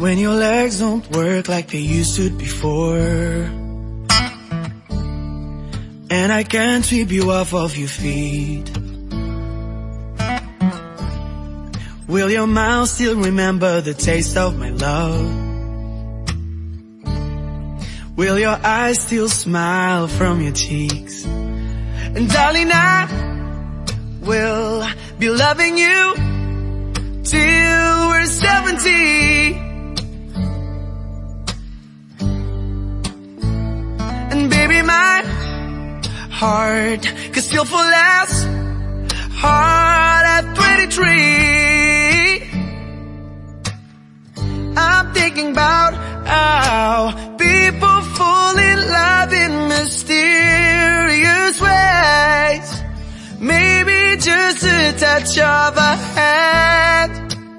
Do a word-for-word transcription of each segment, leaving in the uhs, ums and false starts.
when your legs don't work like they used to before, and I can't sweep you off of your feet. Will your mouth still remember the taste of my love? Will your eyes still smile from your cheeks? And darling, I will be loving you till we're seventy. And baby, my heart could still fall less hard at twenty-three. I'm thinking about how people fall in love in mysterious ways. Maybe just a touch of a hand.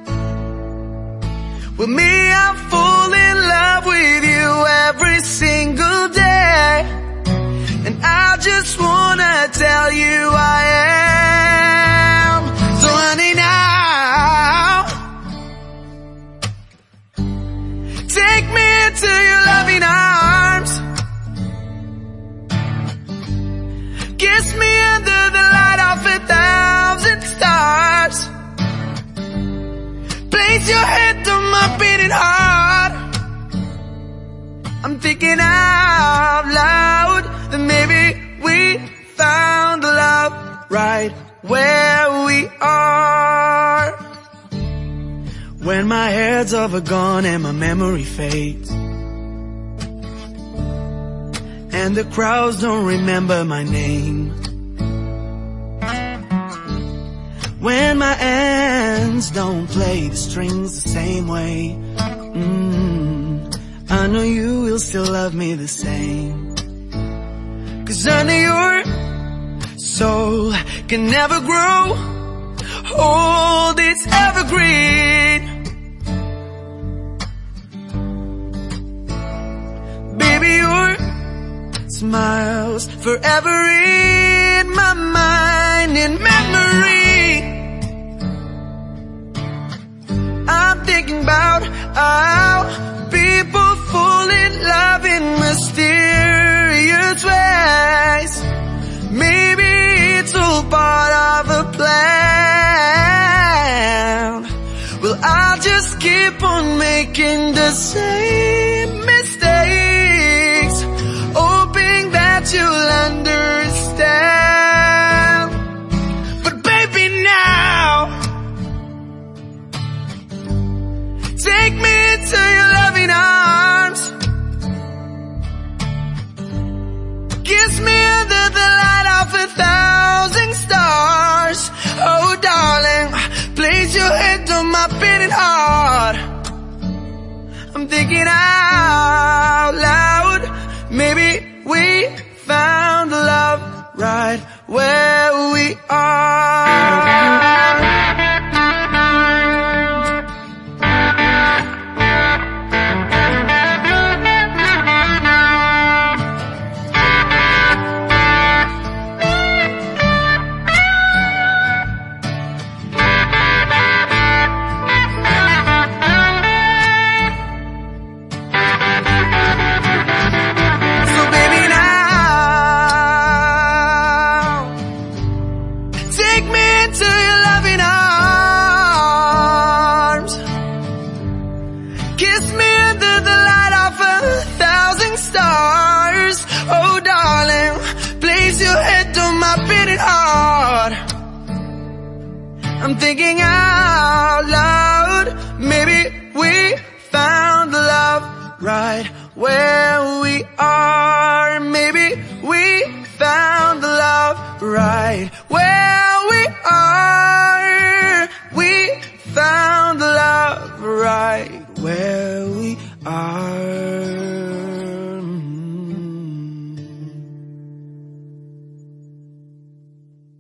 With me, I fall in love with you every single day, and I just wanna tell you I am. So honey, now take me into your loving arms. Kiss me under the light of a thousand stars. Place your head on my beating heart. I'm thinking out loud that maybe we found love right where we are. When my head's overgone and my memory fades, and the crowds don't remember my name, when my hands don't play the strings the same way, mm, I know you will still love me the same. Cause under your soul can never grow old, it's evergreen. Baby, your smile's forever in my mind and memory. I'm thinking about how people fall in love in mysterious ways. Maybe it's all part of a plan. Well, I'll just keep on making the same mistakes, hoping that you'll understand. But baby, now take me into your loving arms. Kiss me under the light of a thousand stars. Oh darling, place your head on my beating heart. I'm thinking out loud, maybe we found love right where we are. I'm thinking out loud, maybe we found love right where we are.